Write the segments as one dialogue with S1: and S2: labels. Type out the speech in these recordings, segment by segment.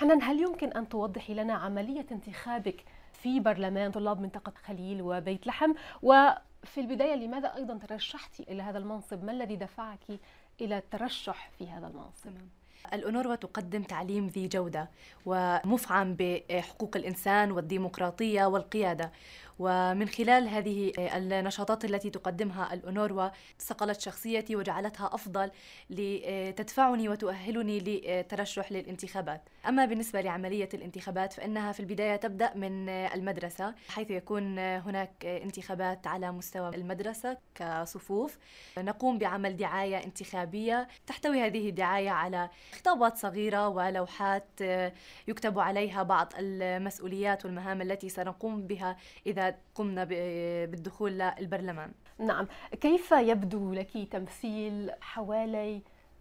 S1: حنان، هل يمكن أن توضحي لنا عملية انتخابك في برلمان طلاب منطقة خليل وبيت لحم؟ وفي البداية لماذا أيضا ترشحتي إلى هذا المنصب؟ ما الذي دفعك إلى الترشح في هذا المنصب؟
S2: تمام. الأونروا تقدم تعليم ذي جودة ومفعم بحقوق الإنسان والديمقراطية والقيادة، ومن خلال هذه النشاطات التي تقدمها الأونروا صقلت شخصيتي وجعلتها أفضل لتدفعني وتؤهلني للترشح للانتخابات. أما بالنسبة لعملية الانتخابات فإنها في البداية تبدأ من المدرسة، حيث يكون هناك انتخابات على مستوى المدرسة كصفوف. نقوم بعمل دعاية انتخابية تحتوي هذه الدعاية على خطابات صغيرة ولوحات يكتب عليها بعض المسؤوليات والمهام التي سنقوم بها إذا قمنا بالدخول للبرلمان.
S1: نعم، كيف يبدو لك تمثيل حوالي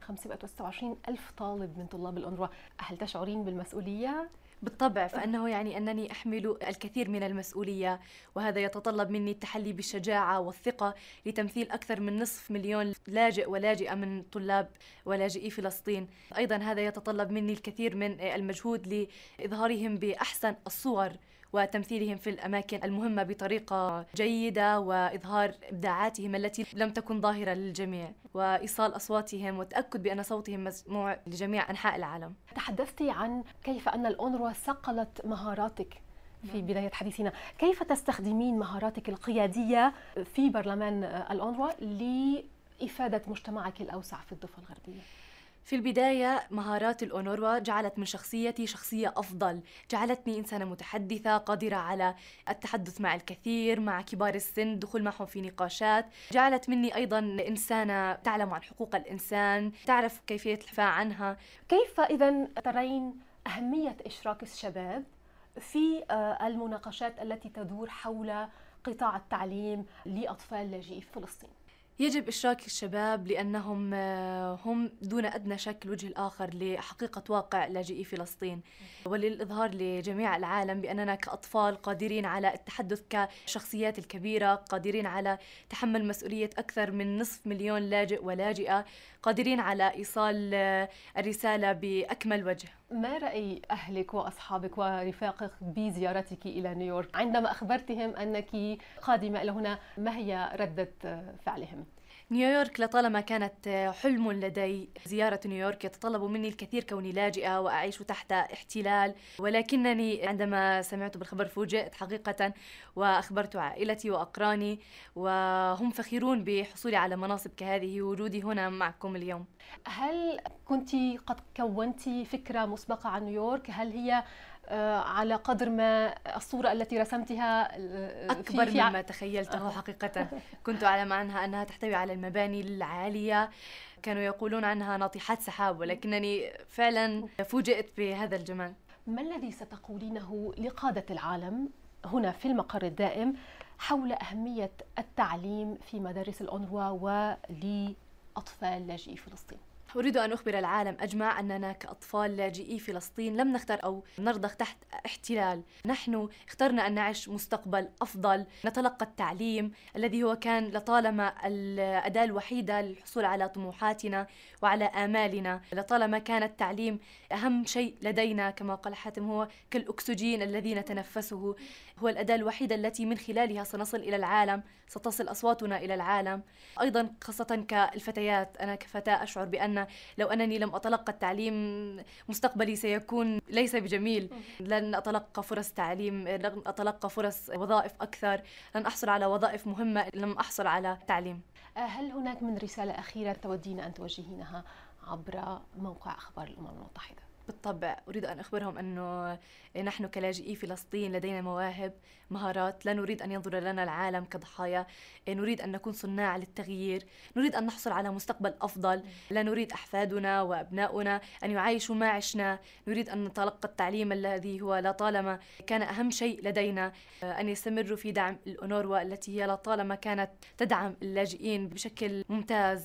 S1: 526 ألف طالب من طلاب الأونروا؟ هل تشعرين بالمسؤولية؟
S2: بالطبع، فإنه يعني أنني أحمل الكثير من المسؤولية، وهذا يتطلب مني التحلي بالشجاعة والثقة لتمثيل أكثر من نصف مليون لاجئ ولاجئة من طلاب ولاجئي فلسطين. أيضا هذا يتطلب مني الكثير من المجهود لإظهارهم بأحسن الصور وتمثيلهم في الأماكن المهمة بطريقة جيدة، وإظهار إبداعاتهم التي لم تكن ظاهرة للجميع، وإيصال أصواتهم والتأكد بأن صوتهم مسموع لجميع أنحاء العالم.
S1: تحدثتي عن كيف أن الأونروا صقلت مهاراتك في بداية حديثنا. كيف تستخدمين مهاراتك القيادية في برلمان الأونروا لإفادة مجتمعك الأوسع في الضفة الغربية؟
S2: في البداية مهارات الأونروا جعلت من شخصيتي شخصية أفضل، جعلتني إنسانة متحدثة قادرة على التحدث مع الكثير، مع كبار السن، الدخول معهم في نقاشات. جعلت مني أيضا إنسانة تعلم عن حقوق الإنسان، تعرف كيفية الدفاع عنها.
S1: كيف إذن ترين أهمية إشراك الشباب في المناقشات التي تدور حول قطاع التعليم لأطفال لاجئي فلسطين؟
S2: يجب إشراك الشباب لأنهم هم دون أدنى شك الوجه الآخر لحقيقة واقع لاجئي فلسطين، وللإظهار لجميع العالم بأننا كأطفال قادرين على التحدث كشخصيات الكبيرة، قادرين على تحمل مسؤولية أكثر من نصف مليون لاجئ ولاجئة، قادرين على إيصال الرسالة بأكمل وجه.
S1: ما رأي أهلك وأصحابك ورفاقك بزيارتك إلى نيويورك عندما أخبرتهم أنك قادمة إلى هنا؟ ما هي ردة فعلهم؟
S2: نيويورك لطالما كانت حلم لدي. زيارة نيويورك يتطلب مني الكثير كوني لاجئة وأعيش تحت احتلال، ولكنني عندما سمعت بالخبر فوجئت حقيقة، وأخبرت عائلتي وأقراني، وهم فخورون بحصولي على مناصب كهذه ووجودي هنا معكم اليوم.
S1: هل كنت قد كونت فكرة مسبقة عن نيويورك؟ هل هي على قدر ما الصورة التي رسمتها
S2: أكبر مما تخيلته حقيقة؟ كنت أعلم عنها أنها تحتوي على المباني العالية، كانوا يقولون عنها ناطحات سحاب، ولكنني فعلا فوجئت بهذا الجمال.
S1: ما الذي ستقولينه لقادة العالم هنا في المقر الدائم حول أهمية التعليم في مدارس الأونروا ولأطفال لاجئي فلسطين؟
S2: أريد أن أخبر العالم أجمع أننا كأطفال لاجئي فلسطين لم نختر أو نرضخ تحت احتلال. نحن اخترنا أن نعيش مستقبل أفضل، نتلقى التعليم الذي هو كان لطالما الأداة الوحيدة للحصول على طموحاتنا وعلى آمالنا. لطالما كان التعليم أهم شيء لدينا، كما قال حاتم هو كالأكسجين الذي نتنفسه، هو الأداة الوحيدة التي من خلالها سنصل إلى العالم، ستصل أصواتنا إلى العالم. أيضا خاصة كالفتيات، أنا كفتاة أشعر بأن لو أنني لم أتلقى التعليم مستقبلي سيكون ليس بجميل. لن أتلقى فرص تعليم، لن أتلقى فرص وظائف أكثر، لن أحصل على وظائف مهمة لم أحصل على تعليم.
S1: هل هناك من رسالة أخيرة تودين أن توجهينها عبر موقع أخبار الأمم المتحدة؟
S2: بالطبع أريد أن أخبرهم أنه نحن كلاجئي فلسطين لدينا مواهب، مهارات، لا نريد أن ينظر لنا العالم كضحايا، نريد أن نكون صناع للتغيير، نريد أن نحصل على مستقبل أفضل، لا نريد أحفادنا وأبناؤنا أن يعيشوا ما عشنا، نريد أن نتلقى التعليم الذي هو لطالما كان أهم شيء لدينا، أن يستمروا في دعم الأونروا التي هي لطالما كانت تدعم اللاجئين بشكل ممتاز.